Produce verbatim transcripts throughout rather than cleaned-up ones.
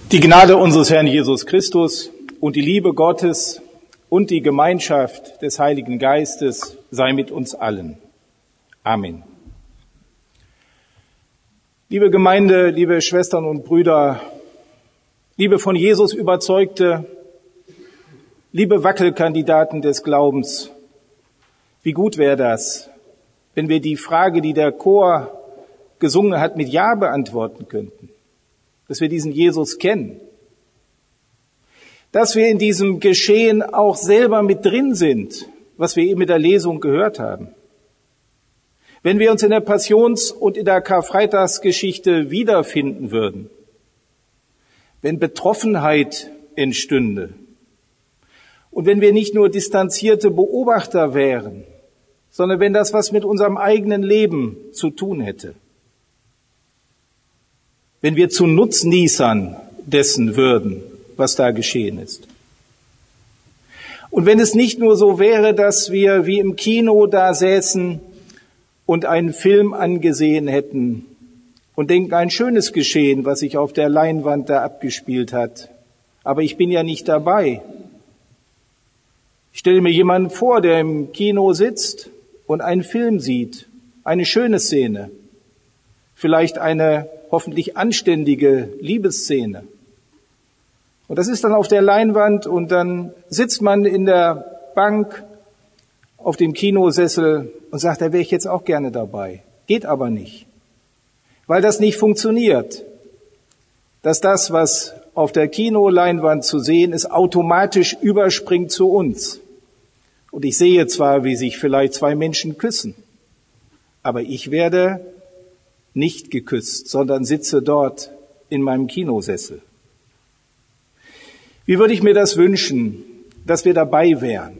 Die Gnade unseres Herrn Jesus Christus und die Liebe Gottes und die Gemeinschaft des Heiligen Geistes sei mit uns allen. Amen. Liebe Gemeinde, liebe Schwestern und Brüder, liebe von Jesus Überzeugte, liebe Wackelkandidaten des Glaubens, wie gut wäre das, wenn wir die Frage, die der Chor gesungen hat, mit Ja beantworten könnten. Dass wir diesen Jesus kennen. Dass wir in diesem Geschehen auch selber mit drin sind, was wir eben mit der Lesung gehört haben. Wenn wir uns in der Passions- und in der Karfreitagsgeschichte wiederfinden würden, wenn Betroffenheit entstünde und wenn wir nicht nur distanzierte Beobachter wären, sondern wenn das was mit unserem eigenen Leben zu tun hätte. Wenn wir zu Nutznießern dessen würden, was da geschehen ist. Und wenn es nicht nur so wäre, dass wir wie im Kino da säßen und einen Film angesehen hätten und denken, ein schönes Geschehen, was sich auf der Leinwand da abgespielt hat. Aber ich bin ja nicht dabei. Ich stelle mir jemanden vor, der im Kino sitzt und einen Film sieht, eine schöne Szene, vielleicht eine hoffentlich anständige Liebesszene. Und das ist dann auf der Leinwand und dann sitzt man in der Bank auf dem Kinosessel und sagt, da wäre ich jetzt auch gerne dabei. Geht aber nicht, weil das nicht funktioniert. Dass das, was auf der Kinoleinwand zu sehen ist, automatisch überspringt zu uns. Und ich sehe zwar, wie sich vielleicht zwei Menschen küssen, aber ich werde nicht geküsst, sondern sitze dort in meinem Kinosessel. Wie würde ich mir das wünschen, dass wir dabei wären,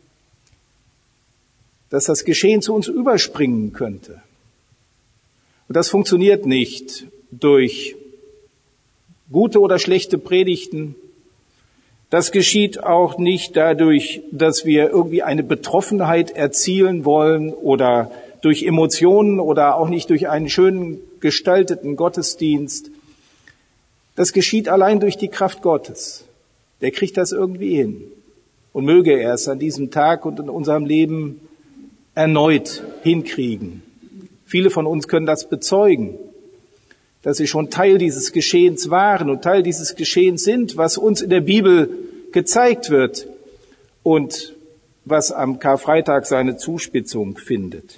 dass das Geschehen zu uns überspringen könnte. Und das funktioniert nicht durch gute oder schlechte Predigten. Das geschieht auch nicht dadurch, dass wir irgendwie eine Betroffenheit erzielen wollen oder durch Emotionen oder auch nicht durch einen schönen gestalteten Gottesdienst. Das geschieht allein durch die Kraft Gottes. Der kriegt das irgendwie hin. Und möge er es an diesem Tag und in unserem Leben erneut hinkriegen. Viele von uns können das bezeugen, dass sie schon Teil dieses Geschehens waren und Teil dieses Geschehens sind, was uns in der Bibel gezeigt wird und was am Karfreitag seine Zuspitzung findet.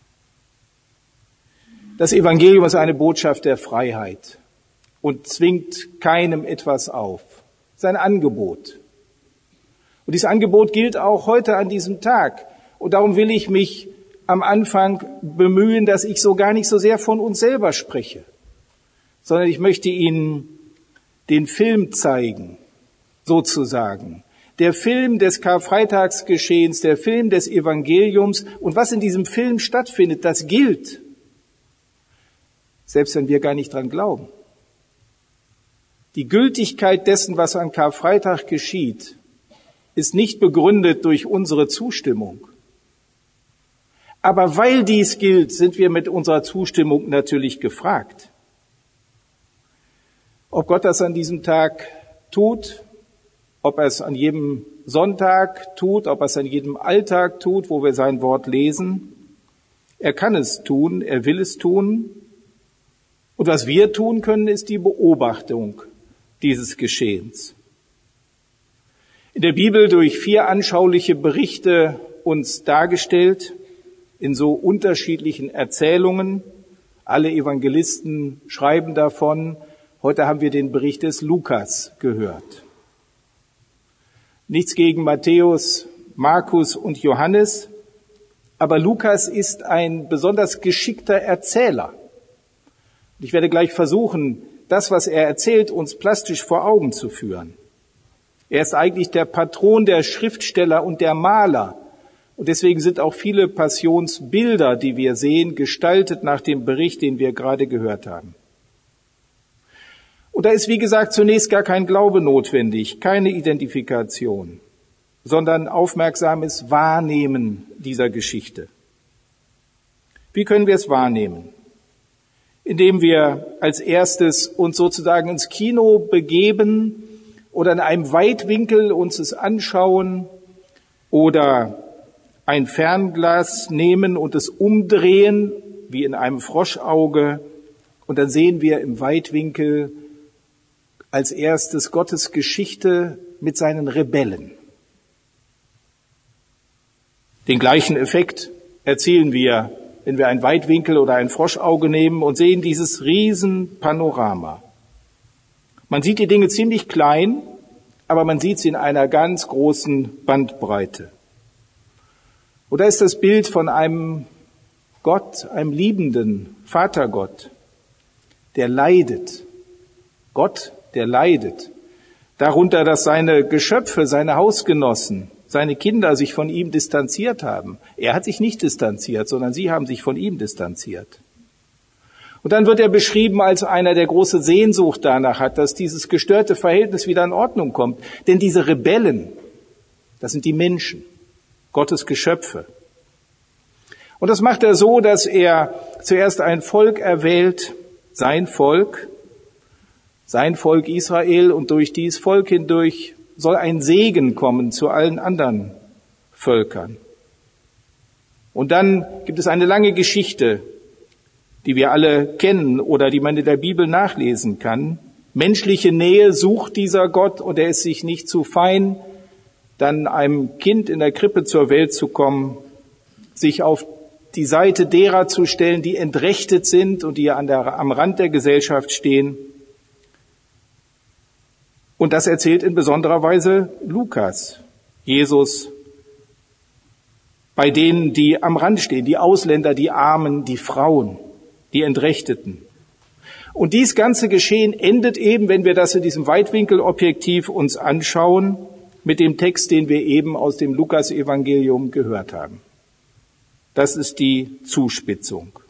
Das Evangelium ist eine Botschaft der Freiheit und zwingt keinem etwas auf. Es ist ein Angebot. Und dieses Angebot gilt auch heute an diesem Tag. Und darum will ich mich am Anfang bemühen, dass ich so gar nicht so sehr von uns selber spreche, sondern ich möchte Ihnen den Film zeigen, sozusagen. Der Film des Karfreitagsgeschehens, der Film des Evangeliums. Und was in diesem Film stattfindet, das gilt. Selbst wenn wir gar nicht dran glauben. Die Gültigkeit dessen, was an Karfreitag geschieht, ist nicht begründet durch unsere Zustimmung. Aber weil dies gilt, sind wir mit unserer Zustimmung natürlich gefragt. Ob Gott das an diesem Tag tut, ob er es an jedem Sonntag tut, ob er es an jedem Alltag tut, wo wir sein Wort lesen. Er kann es tun, er will es tun. Und was wir tun können, ist die Beobachtung dieses Geschehens. In der Bibel durch vier anschauliche Berichte uns dargestellt, in so unterschiedlichen Erzählungen. Alle Evangelisten schreiben davon. Heute haben wir den Bericht des Lukas gehört. Nichts gegen Matthäus, Markus und Johannes, aber Lukas ist ein besonders geschickter Erzähler. Ich werde gleich versuchen, das, was er erzählt, uns plastisch vor Augen zu führen. Er ist eigentlich der Patron der Schriftsteller und der Maler. Und deswegen sind auch viele Passionsbilder, die wir sehen, gestaltet nach dem Bericht, den wir gerade gehört haben. Und da ist, wie gesagt, zunächst gar kein Glaube notwendig, keine Identifikation, sondern aufmerksames Wahrnehmen dieser Geschichte. Wie können wir es wahrnehmen? indem wir als erstes uns sozusagen ins Kino begeben oder in einem Weitwinkel uns es anschauen oder ein Fernglas nehmen und es umdrehen, wie in einem Froschauge, und dann sehen wir im Weitwinkel als erstes Gottes Geschichte mit seinen Rebellen. Den gleichen Effekt erzielen wir, wenn wir ein Weitwinkel oder ein Froschauge nehmen und sehen dieses Riesenpanorama. Man sieht die Dinge ziemlich klein, aber man sieht sie in einer ganz großen Bandbreite. Und da ist das Bild von einem Gott, einem liebenden Vatergott, der leidet. Gott, der leidet. Darunter, dass seine Geschöpfe, seine Hausgenossen, seine Kinder sich von ihm distanziert haben. Er hat sich nicht distanziert, sondern sie haben sich von ihm distanziert. Und dann wird er beschrieben als einer, der große Sehnsucht danach hat, dass dieses gestörte Verhältnis wieder in Ordnung kommt. Denn diese Rebellen, das sind die Menschen, Gottes Geschöpfe. Und das macht er so, dass er zuerst ein Volk erwählt, sein Volk, sein Volk Israel, und durch dieses Volk hindurch soll ein Segen kommen zu allen anderen Völkern. Und dann gibt es eine lange Geschichte, die wir alle kennen oder die man in der Bibel nachlesen kann. Menschliche Nähe sucht dieser Gott und er ist sich nicht zu fein, dann einem Kind in der Krippe zur Welt zu kommen, sich auf die Seite derer zu stellen, die entrechtet sind und die an der, am Rand der Gesellschaft stehen. Und das erzählt in besonderer Weise Lukas, Jesus, bei denen, die am Rand stehen, die Ausländer, die Armen, die Frauen, die Entrechteten. Und dies ganze Geschehen endet eben, wenn wir das in diesem Weitwinkelobjektiv uns anschauen, mit dem Text, den wir eben aus dem Lukas-Evangelium gehört haben. Das ist die Zuspitzung.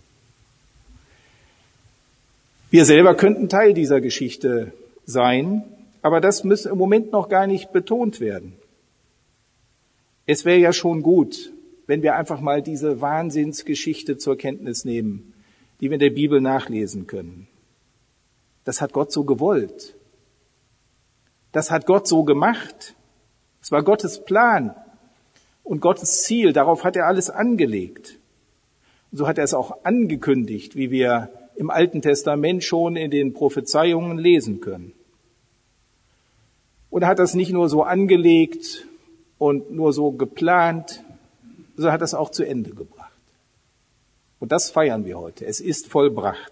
Wir selber könnten Teil dieser Geschichte sein, aber das muss im Moment noch gar nicht betont werden. Es wäre ja schon gut, wenn wir einfach mal diese Wahnsinnsgeschichte zur Kenntnis nehmen, die wir in der Bibel nachlesen können. Das hat Gott so gewollt. Das hat Gott so gemacht. Es war Gottes Plan und Gottes Ziel. Darauf hat er alles angelegt. Und so hat er es auch angekündigt, wie wir im Alten Testament schon in den Prophezeiungen lesen können. Und er hat das nicht nur so angelegt und nur so geplant, sondern hat das auch zu Ende gebracht. Und das feiern wir heute. Es ist vollbracht.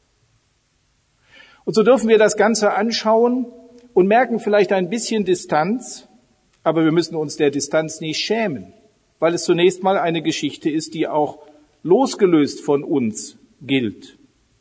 Und so dürfen wir das Ganze anschauen und merken vielleicht ein bisschen Distanz, aber wir müssen uns der Distanz nicht schämen, weil es zunächst mal eine Geschichte ist, die auch losgelöst von uns gilt.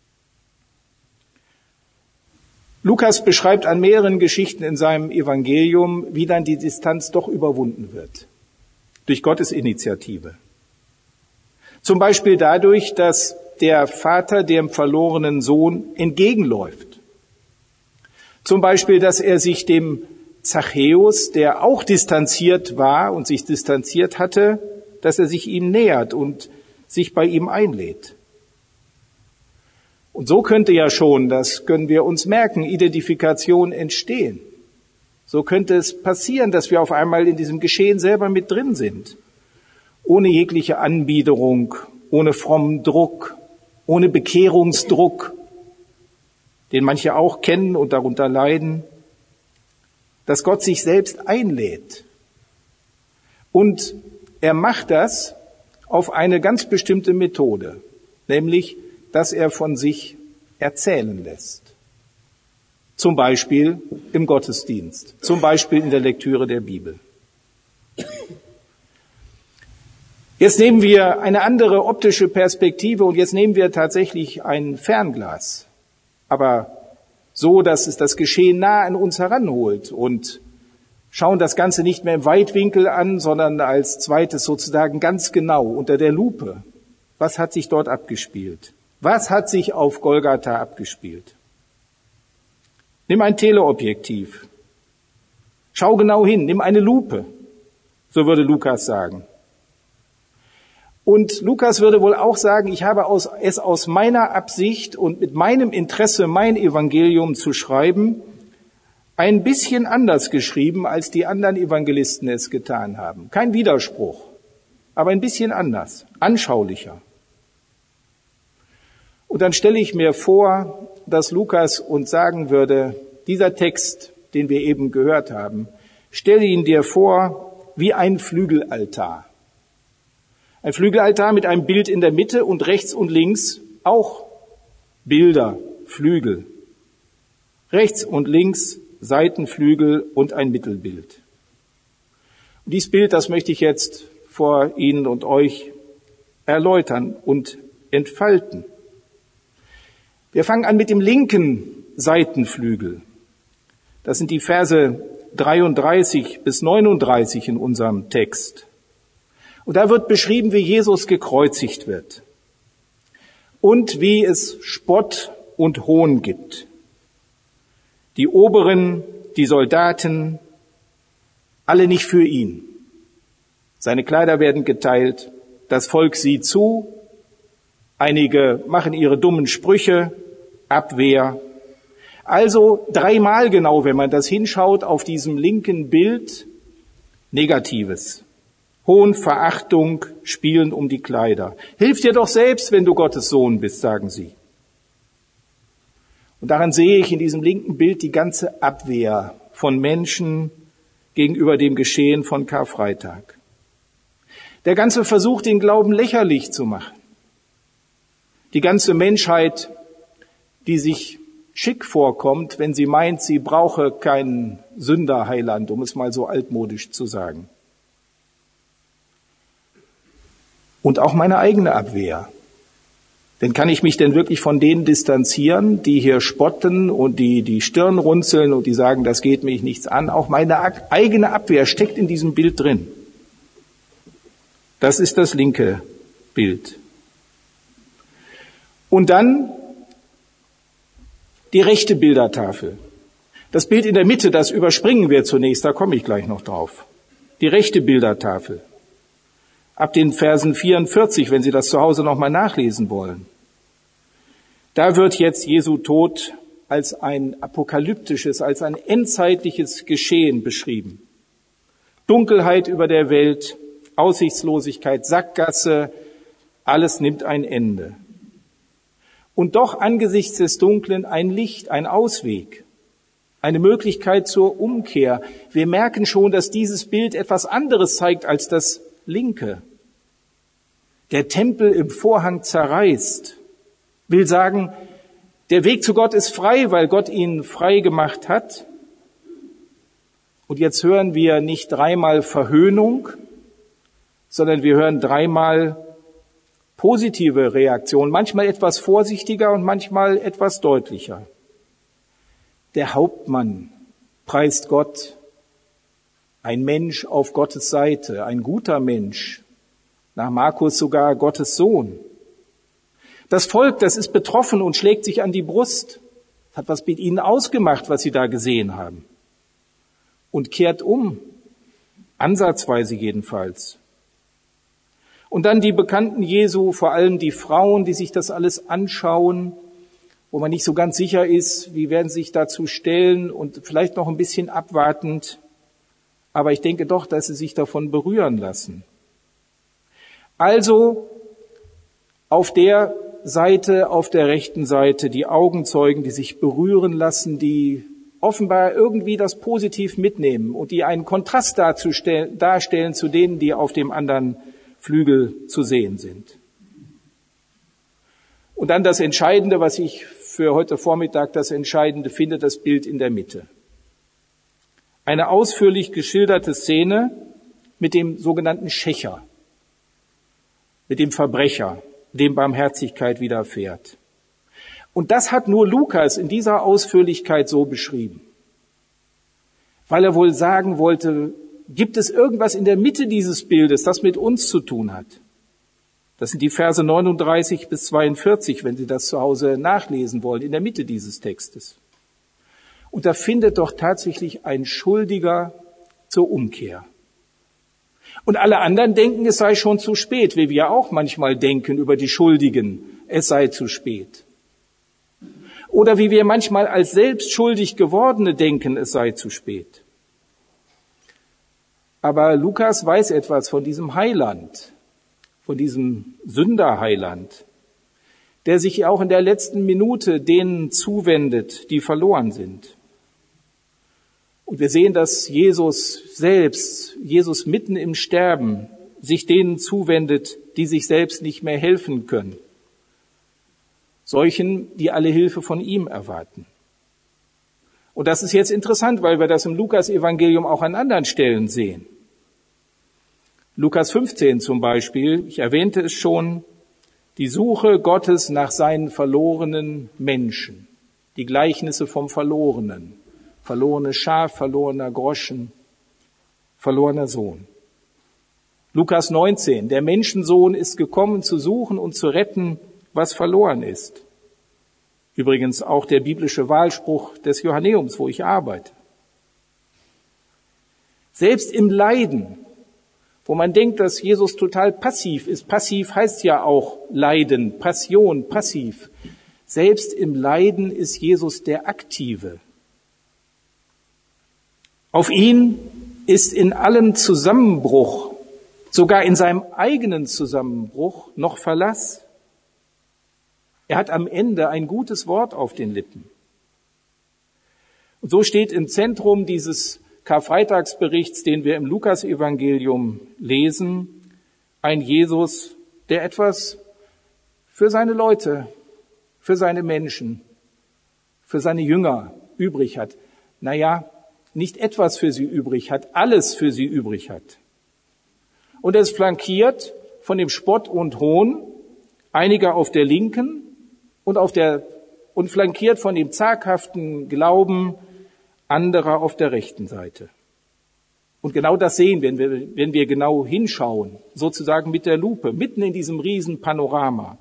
Lukas beschreibt an mehreren Geschichten in seinem Evangelium, wie dann die Distanz doch überwunden wird. Durch Gottes Initiative. Zum Beispiel dadurch, dass der Vater dem verlorenen Sohn entgegenläuft. Zum Beispiel, dass er sich dem Zachäus, der auch distanziert war und sich distanziert hatte, dass er sich ihm nähert und sich bei ihm einlädt. Und so könnte ja schon, das können wir uns merken, Identifikation entstehen. So könnte es passieren, dass wir auf einmal in diesem Geschehen selber mit drin sind. Ohne jegliche Anbiederung, ohne frommen Druck, ohne Bekehrungsdruck, den manche auch kennen und darunter leiden, dass Gott sich selbst einlädt. Und er macht das auf eine ganz bestimmte Methode, nämlich, dass er von sich erzählen lässt. Zum Beispiel im Gottesdienst, zum Beispiel in der Lektüre der Bibel. Jetzt nehmen wir eine andere optische Perspektive und jetzt nehmen wir tatsächlich ein Fernglas, aber so, dass es das Geschehen nah an uns heranholt und schauen das Ganze nicht mehr im Weitwinkel an, sondern als zweites sozusagen ganz genau unter der Lupe. Was hat sich dort abgespielt? Was hat sich auf Golgatha abgespielt? Nimm ein Teleobjektiv. Schau genau hin, nimm eine Lupe, so würde Lukas sagen. Und Lukas würde wohl auch sagen, ich habe aus, es aus meiner Absicht und mit meinem Interesse, mein Evangelium zu schreiben, ein bisschen anders geschrieben, als die anderen Evangelisten es getan haben. Kein Widerspruch, aber ein bisschen anders, anschaulicher. Und dann stelle ich mir vor, dass Lukas uns sagen würde, dieser Text, den wir eben gehört haben, stelle ihn dir vor wie ein Flügelaltar. Ein Flügelaltar mit einem Bild in der Mitte und rechts und links auch Bilder, Flügel. Rechts und links Seitenflügel und ein Mittelbild. Und dieses Bild, das möchte ich jetzt vor Ihnen und euch erläutern und entfalten. Wir fangen an mit dem linken Seitenflügel. Das sind die Verse dreiunddreißig bis neununddreißig in unserem Text. Und da wird beschrieben, wie Jesus gekreuzigt wird und wie es Spott und Hohn gibt. Die Oberen, die Soldaten, alle nicht für ihn. Seine Kleider werden geteilt, das Volk sieht zu, einige machen ihre dummen Sprüche, Abwehr. Also dreimal genau, wenn man das hinschaut, auf diesem linken Bild, Negatives. Hohn, Verachtung, Spielen um die Kleider. Hilf dir doch selbst, wenn du Gottes Sohn bist, sagen sie. Und daran sehe ich in diesem linken Bild die ganze Abwehr von Menschen gegenüber dem Geschehen von Karfreitag. Der ganze Versuch, den Glauben lächerlich zu machen. Die ganze Menschheit, die sich schick vorkommt, wenn sie meint, sie brauche keinen Sünderheiland, um es mal so altmodisch zu sagen. Und auch meine eigene Abwehr. Denn kann ich mich denn wirklich von denen distanzieren, die hier spotten und die die Stirn runzeln und die sagen, das geht mich nichts an? Auch meine eigene Abwehr steckt in diesem Bild drin. Das ist das linke Bild. Und dann die rechte Bildertafel. Das Bild in der Mitte, das überspringen wir zunächst, da komme ich gleich noch drauf. Die rechte Bildertafel. Ab den Versen vierundvierzig, wenn Sie das zu Hause nochmal nachlesen wollen. Da wird jetzt Jesu Tod als ein apokalyptisches, als ein endzeitliches Geschehen beschrieben. Dunkelheit über der Welt, Aussichtslosigkeit, Sackgasse, alles nimmt ein Ende. Und doch angesichts des Dunklen ein Licht, ein Ausweg, eine Möglichkeit zur Umkehr. Wir merken schon, dass dieses Bild etwas anderes zeigt als das linke. Der Tempel im Vorhang zerreißt, will sagen, der Weg zu Gott ist frei, weil Gott ihn frei gemacht hat. Und jetzt hören wir nicht dreimal Verhöhnung, sondern wir hören dreimal positive Reaktionen, manchmal etwas vorsichtiger und manchmal etwas deutlicher. Der Hauptmann preist Gott, ein Mensch auf Gottes Seite, ein guter Mensch, nach Markus sogar Gottes Sohn. Das Volk, das ist betroffen und schlägt sich an die Brust, hat was mit ihnen ausgemacht, was sie da gesehen haben, und kehrt um, ansatzweise jedenfalls. Und dann die Bekannten Jesu, vor allem die Frauen, die sich das alles anschauen, wo man nicht so ganz sicher ist, wie werden sie sich dazu stellen und vielleicht noch ein bisschen abwartend. Aber ich denke doch, dass sie sich davon berühren lassen. Also auf der Seite, auf der rechten Seite die Augenzeugen, die sich berühren lassen, die offenbar irgendwie das positiv mitnehmen und die einen Kontrast darstellen zu denen, die auf dem anderen Flügel zu sehen sind. Und dann das Entscheidende, was ich für heute Vormittag das Entscheidende finde, das Bild in der Mitte. Eine ausführlich geschilderte Szene mit dem sogenannten Schächer, mit dem Verbrecher, dem Barmherzigkeit widerfährt. Und das hat nur Lukas in dieser Ausführlichkeit so beschrieben, weil er wohl sagen wollte, gibt es irgendwas in der Mitte dieses Bildes, das mit uns zu tun hat? Das sind die Verse neununddreißig bis zweiundvierzig, wenn Sie das zu Hause nachlesen wollen, in der Mitte dieses Textes. Und da findet doch tatsächlich ein Schuldiger zur Umkehr. Und alle anderen denken, es sei schon zu spät, wie wir auch manchmal denken über die Schuldigen, es sei zu spät. Oder wie wir manchmal als selbst schuldig Gewordene denken, es sei zu spät. Aber Lukas weiß etwas von diesem Heiland, von diesem Sünderheiland, der sich auch in der letzten Minute denen zuwendet, die verloren sind. Und wir sehen, dass Jesus selbst, Jesus mitten im Sterben, sich denen zuwendet, die sich selbst nicht mehr helfen können. Solchen, die alle Hilfe von ihm erwarten. Und das ist jetzt interessant, weil wir das im Lukas-Evangelium auch an anderen Stellen sehen. Lukas fünfzehn zum Beispiel, ich erwähnte es schon, die Suche Gottes nach seinen verlorenen Menschen, die Gleichnisse vom Verlorenen, verlorenes Schaf, verlorener Groschen, verlorener Sohn. Lukas neunzehn, der Menschensohn ist gekommen zu suchen und zu retten, was verloren ist. Übrigens auch der biblische Wahlspruch des Johanneums, wo ich arbeite. Selbst im Leiden, wo man denkt, dass Jesus total passiv ist. Passiv heißt ja auch Leiden, Passion, passiv. Selbst im Leiden ist Jesus der Aktive. Auf ihn ist in allem Zusammenbruch, sogar in seinem eigenen Zusammenbruch, noch Verlass. Er hat am Ende ein gutes Wort auf den Lippen. Und so steht im Zentrum dieses Karfreitagsberichts, den wir im Lukas-Evangelium lesen, ein Jesus, der etwas für seine Leute, für seine Menschen, für seine Jünger übrig hat. Naja, nicht etwas für sie übrig hat, alles für sie übrig hat. Und er ist flankiert von dem Spott und Hohn einiger auf der Linken und auf der und flankiert von dem zaghaften Glauben anderer auf der rechten Seite. Und genau das sehen wir, wenn wir, wenn wir genau hinschauen, sozusagen mit der Lupe, mitten in diesem riesen Panorama.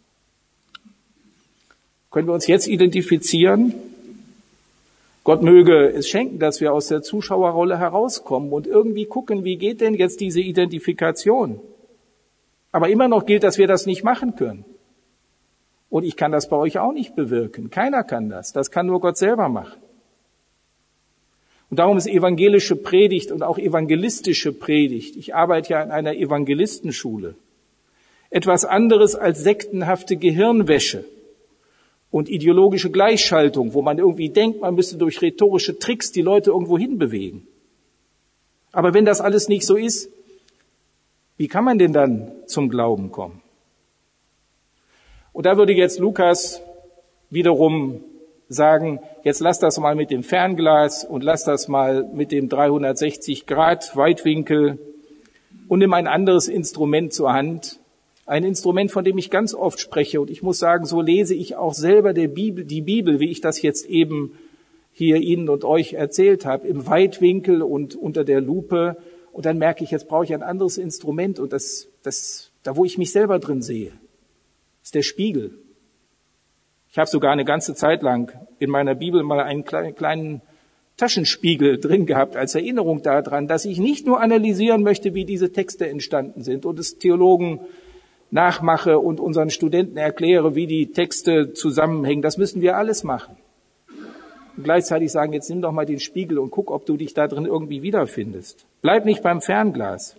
Können wir uns jetzt identifizieren? Gott möge es schenken, dass wir aus der Zuschauerrolle herauskommen und irgendwie gucken, wie geht denn jetzt diese Identifikation? Aber immer noch gilt, dass wir das nicht machen können. Und ich kann das bei euch auch nicht bewirken. Keiner kann das. Das kann nur Gott selber machen. Und darum ist evangelische Predigt und auch evangelistische Predigt, ich arbeite ja in einer Evangelistenschule, etwas anderes als sektenhafte Gehirnwäsche und ideologische Gleichschaltung, wo man irgendwie denkt, man müsste durch rhetorische Tricks die Leute irgendwo hinbewegen. Aber wenn das alles nicht so ist, wie kann man denn dann zum Glauben kommen? Und da würde jetzt Lukas wiederum sagen, jetzt lass das mal mit dem Fernglas und lass das mal mit dem dreihundertsechzig Grad Weitwinkel und nimm ein anderes Instrument zur Hand. Ein Instrument, von dem ich ganz oft spreche. Und ich muss sagen, so lese ich auch selber der Bibel, die Bibel, wie ich das jetzt eben hier Ihnen und euch erzählt habe, im Weitwinkel und unter der Lupe. Und dann merke ich, jetzt brauche ich ein anderes Instrument. Und das, das, da wo ich mich selber drin sehe, ist der Spiegel. Ich habe sogar eine ganze Zeit lang in meiner Bibel mal einen kleinen Taschenspiegel drin gehabt als Erinnerung daran, dass ich nicht nur analysieren möchte, wie diese Texte entstanden sind und es Theologen nachmache und unseren Studenten erkläre, wie die Texte zusammenhängen. Das müssen wir alles machen. Und gleichzeitig sagen, jetzt nimm doch mal den Spiegel und guck, ob du dich da drin irgendwie wiederfindest. Bleib nicht beim Fernglas.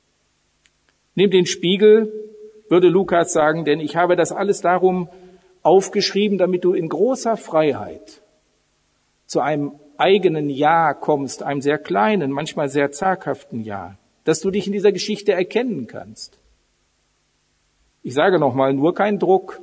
Nimm den Spiegel, würde Lukas sagen, denn ich habe das alles darum aufgeschrieben, damit du in großer Freiheit zu einem eigenen Ja kommst, einem sehr kleinen, manchmal sehr zaghaften Ja, dass du dich in dieser Geschichte erkennen kannst. Ich sage nochmal, nur kein Druck,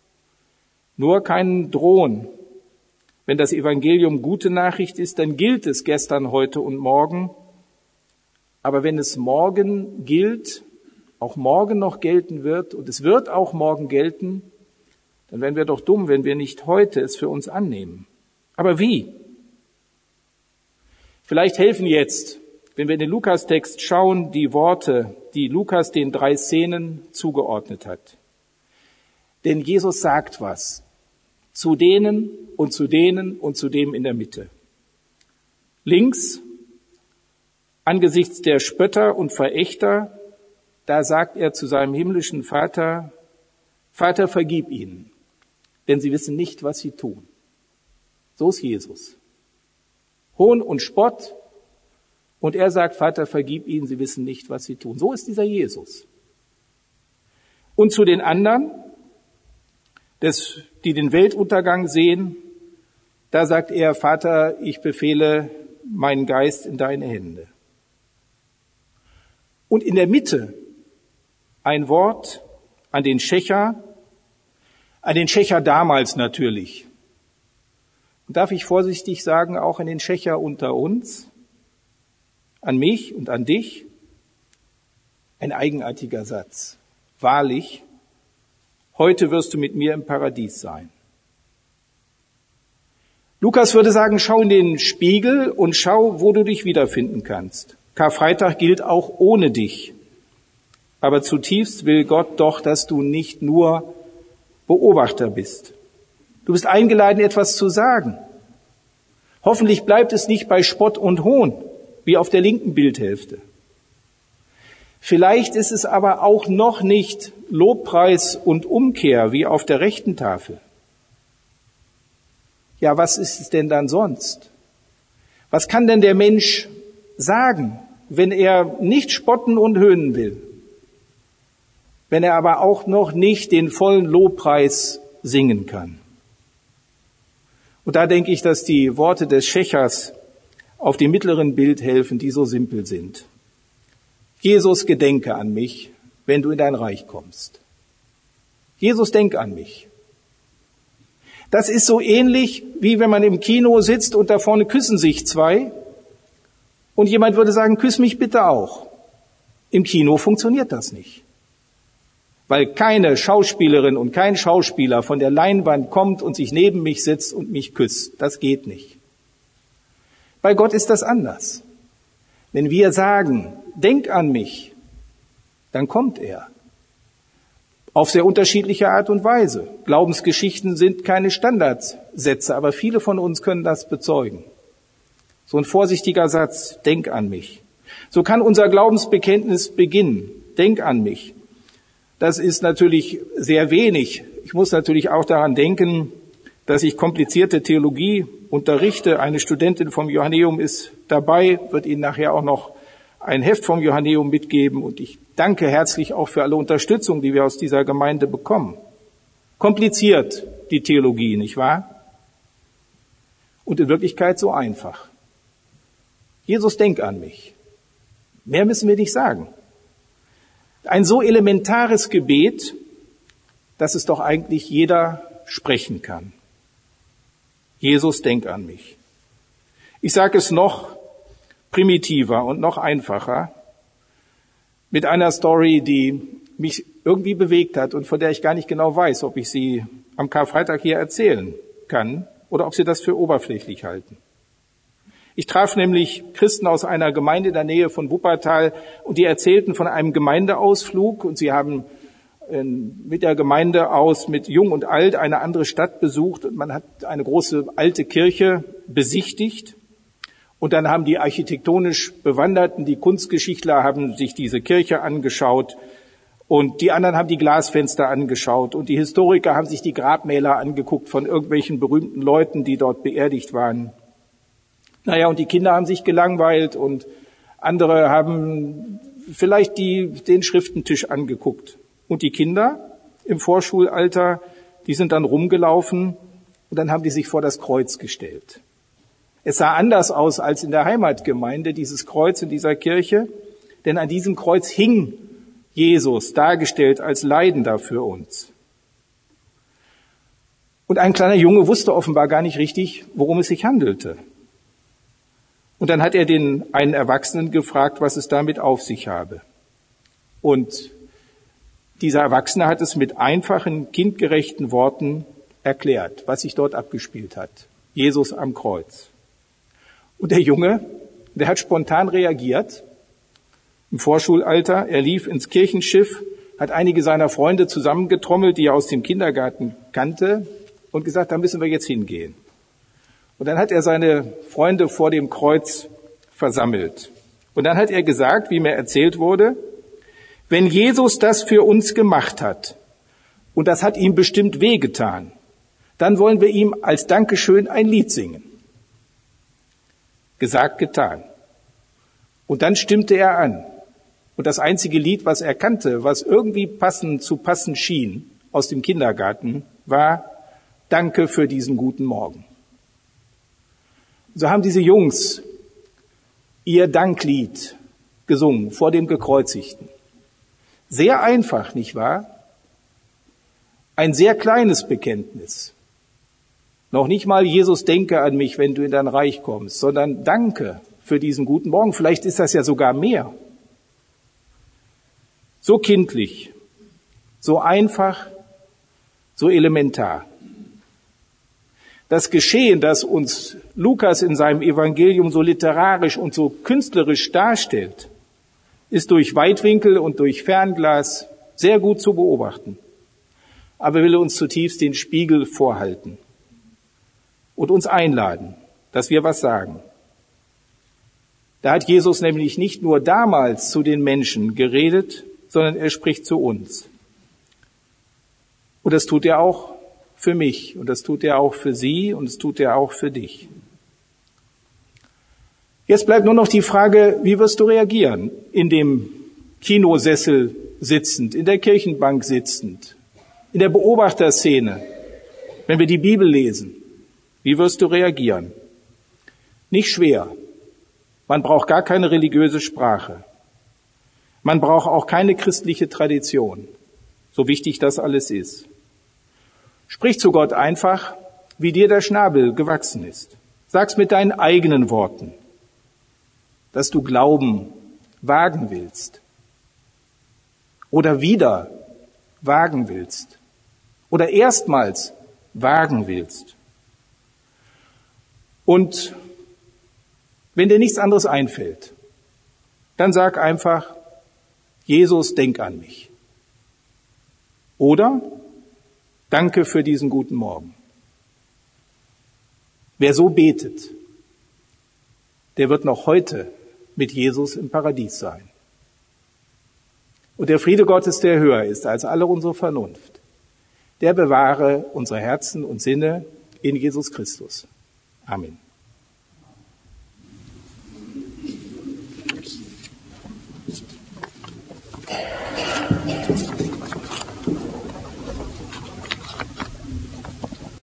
nur kein Drohen. Wenn das Evangelium gute Nachricht ist, dann gilt es gestern, heute und morgen. Aber wenn es morgen gilt, auch morgen noch gelten wird, und es wird auch morgen gelten, dann wären wir doch dumm, wenn wir nicht heute es für uns annehmen. Aber wie? Vielleicht helfen jetzt, wenn wir in den Lukas-Text schauen, die Worte, die Lukas den drei Szenen zugeordnet hat. Denn Jesus sagt was zu denen und zu denen und zu dem in der Mitte. Links angesichts der Spötter und Verächter, da sagt er zu seinem himmlischen Vater, Vater, vergib ihnen, denn sie wissen nicht, was sie tun. So ist Jesus. Hohn und Spott, und er sagt, Vater, vergib ihnen, sie wissen nicht, was sie tun. So ist dieser Jesus. Und zu den anderen, des, die den Weltuntergang sehen, da sagt er, Vater, ich befehle meinen Geist in deine Hände. Und in der Mitte ein Wort an den Schächer, an den Schächer damals natürlich. Und darf ich vorsichtig sagen, auch an den Schächer unter uns, an mich und an dich, ein eigenartiger Satz. Wahrlich, heute wirst du mit mir im Paradies sein. Lukas würde sagen, schau in den Spiegel und schau, wo du dich wiederfinden kannst. Karfreitag gilt auch ohne dich. Aber zutiefst will Gott doch, dass du nicht nur Beobachter bist. Du bist eingeladen, etwas zu sagen. Hoffentlich bleibt es nicht bei Spott und Hohn, wie auf der linken Bildhälfte. Vielleicht ist es aber auch noch nicht Lobpreis und Umkehr, wie auf der rechten Tafel. Ja, was ist es denn dann sonst? Was kann denn der Mensch sagen, wenn er nicht spotten und höhnen will? Wenn er aber auch noch nicht den vollen Lobpreis singen kann? Und da denke ich, dass die Worte des Schächers auf dem mittleren Bild helfen, die so simpel sind. Jesus, gedenke an mich, wenn du in dein Reich kommst. Jesus, denk an mich. Das ist so ähnlich, wie wenn man im Kino sitzt und da vorne küssen sich zwei und jemand würde sagen, küss mich bitte auch. Im Kino funktioniert das nicht. Weil keine Schauspielerin und kein Schauspieler von der Leinwand kommt und sich neben mich sitzt und mich küsst. Das geht nicht. Bei Gott ist das anders. Wenn wir sagen, denk an mich, dann kommt er. Auf sehr unterschiedliche Art und Weise. Glaubensgeschichten sind keine Standardsätze, aber viele von uns können das bezeugen. So ein vorsichtiger Satz, denk an mich. So kann unser Glaubensbekenntnis beginnen. Denk an mich. Das ist natürlich sehr wenig. Ich muss natürlich auch daran denken, dass ich komplizierte Theologie unterrichte. Eine Studentin vom Johanneum ist dabei, wird Ihnen nachher auch noch ein Heft vom Johanneum mitgeben. Und ich danke herzlich auch für alle Unterstützung, die wir aus dieser Gemeinde bekommen. Kompliziert die Theologie, nicht wahr? Und in Wirklichkeit so einfach. Jesus, denk an mich. Mehr müssen wir nicht sagen. Ein so elementares Gebet, dass es doch eigentlich jeder sprechen kann. Jesus, denk an mich. Ich sage es noch primitiver und noch einfacher, mit einer Story, die mich irgendwie bewegt hat und von der ich gar nicht genau weiß, ob ich sie am Karfreitag hier erzählen kann oder ob sie das für oberflächlich halten. Ich traf nämlich Christen aus einer Gemeinde in der Nähe von Wuppertal und die erzählten von einem Gemeindeausflug und sie haben mit der Gemeinde aus, mit Jung und Alt, eine andere Stadt besucht und man hat eine große alte Kirche besichtigt. Und dann haben die architektonisch Bewanderten, die Kunstgeschichtler, haben sich diese Kirche angeschaut und die anderen haben die Glasfenster angeschaut und die Historiker haben sich die Grabmäler angeguckt von irgendwelchen berühmten Leuten, die dort beerdigt waren. Naja, und die Kinder haben sich gelangweilt und andere haben vielleicht die, den Schriftentisch angeguckt. Und die Kinder im Vorschulalter, die sind dann rumgelaufen und dann haben die sich vor das Kreuz gestellt. Es sah anders aus als in der Heimatgemeinde, dieses Kreuz in dieser Kirche, denn an diesem Kreuz hing Jesus, dargestellt als Leidender für uns. Und ein kleiner Junge wusste offenbar gar nicht richtig, worum es sich handelte. Und dann hat er den einen Erwachsenen gefragt, was es damit auf sich habe. Und dieser Erwachsene hat es mit einfachen, kindgerechten Worten erklärt, was sich dort abgespielt hat. Jesus am Kreuz. Und der Junge, der hat spontan reagiert, im Vorschulalter. Er lief ins Kirchenschiff, hat einige seiner Freunde zusammengetrommelt, die er aus dem Kindergarten kannte, und gesagt, da müssen wir jetzt hingehen. Und dann hat er seine Freunde vor dem Kreuz versammelt Und dann hat er gesagt, wie mir erzählt wurde, wenn Jesus das für uns gemacht hat, und das hat ihm bestimmt wehgetan, dann wollen wir ihm als Dankeschön ein Lied singen. Gesagt, getan. Und dann stimmte er an. Und das einzige Lied, was er kannte, was irgendwie passend zu passen schien aus dem Kindergarten, war Danke für diesen guten Morgen. So haben diese Jungs ihr Danklied gesungen vor dem Gekreuzigten. Sehr einfach, nicht wahr? Ein sehr kleines Bekenntnis. Noch nicht mal Jesus, denke an mich, wenn du in dein Reich kommst, sondern danke für diesen guten Morgen. Vielleicht ist das ja sogar mehr. So kindlich, so einfach, so elementar. Das Geschehen, das uns Lukas in seinem Evangelium so literarisch und so künstlerisch darstellt, ist durch Weitwinkel und durch Fernglas sehr gut zu beobachten. Aber er will uns zutiefst den Spiegel vorhalten und uns einladen, dass wir was sagen. Da hat Jesus nämlich nicht nur damals zu den Menschen geredet, sondern er spricht zu uns. Und das tut er auch für mich und das tut er auch für Sie und das tut er auch für dich. Jetzt bleibt nur noch die Frage, wie wirst du reagieren? In dem Kinosessel sitzend, in der Kirchenbank sitzend, in der Beobachterszene, wenn wir die Bibel lesen. Wie wirst du reagieren? Nicht schwer. Man braucht gar keine religiöse Sprache. Man braucht auch keine christliche Tradition, so wichtig das alles ist. Sprich zu Gott einfach, wie dir der Schnabel gewachsen ist. Sag's mit deinen eigenen Worten, dass du Glauben wagen willst oder wieder wagen willst oder erstmals wagen willst. Und wenn dir nichts anderes einfällt, dann sag einfach, Jesus, denk an mich. Oder danke für diesen guten Morgen. Wer so betet, der wird noch heute mit Jesus im Paradies sein. Und der Friede Gottes, der höher ist als alle unsere Vernunft, der bewahre unsere Herzen und Sinne in Jesus Christus. Amen.